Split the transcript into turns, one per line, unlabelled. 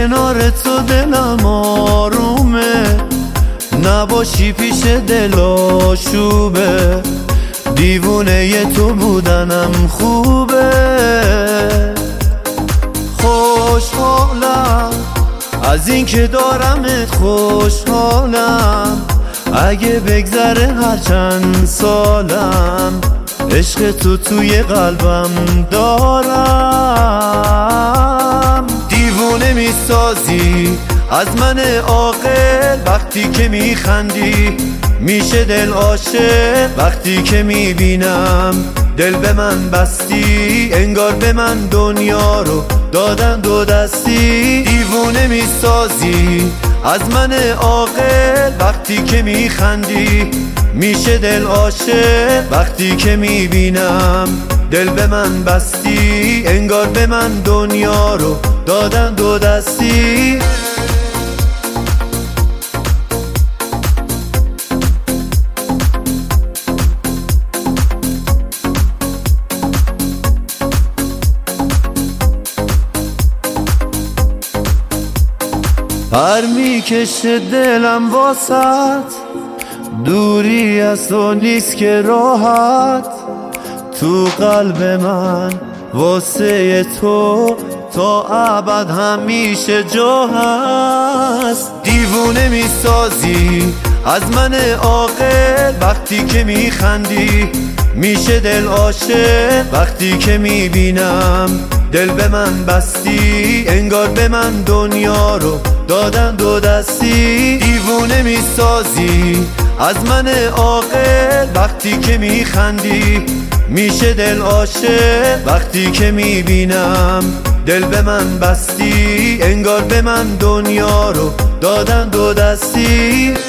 کنار تو دلم آرومه، نباشی پیش دل آشوبه، دیوونه تو بودنم خوبه. خوشحالم از این که دارمت، خوشحالم اگه بگذره هر چند سالم، عشق تو توی قلبم دارم. دیوونه میسازی از من عاقل وقتی که میخندی، میشه دل عاشق وقتی که میبینم دل به من بستی، انگار به من دنیا رو دادن دو دستی. دیوونه میسازی از من عاقل وقتی که میخندی، میشه دل عاشق وقتی که میبینم دل به من بستی، انگار به من دنیا رو دادن دو دستی. پر میکشه دلم واسط، دوری از تو نیست که راحت، تو قلب من واسه تو تا ابد همیشه جا هست. دیوونه میسازی از من عاقل وقتی که میخندی، میشه دل عاشق وقتی که میبینم دل به من بستی، انگار به من دنیا رو دادن دو دستی. دیوونه میسازی از من عاقل وقتی که میخندی، میشه دل عاشق وقتی که میبینم دل به من بستی، انگار به من دنیا رو دادن دو دستی.